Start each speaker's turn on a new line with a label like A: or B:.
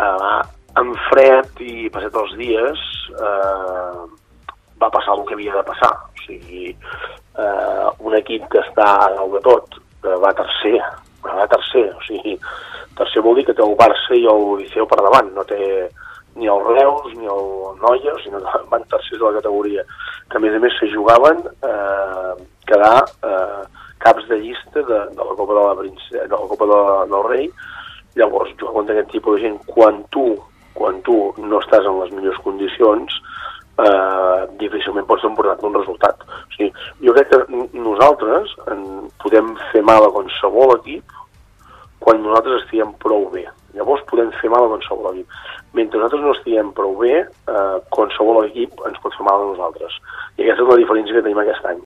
A: en fred i passat els dies va passar el que havia de passar. O sigui, un equip que està a dalt de tot, que va tercer, o sigui, tercer vol dir que té el Barça i el Liceu per davant, no té ni el Reus ni el Noia, sinó que van tercers de la categoria, que a més se jugaven quedar caps de llista de la Copa de la Copa del Rei. Llavors, jugar contra aquest tipus de gent, quan tu no estàs en les millors condicions, difícilment pots emportar-te un resultat. O sigui, jo crec que nosaltres podem fer mal a qualsevol equip quan nosaltres estiguem prou bé. Llavors podem fer mal a qualsevol equip. Mentre nosaltres no estiguem prou bé, qualsevol equip ens pot fer mal a nosaltres. I aquesta és la diferència que tenim aquest any.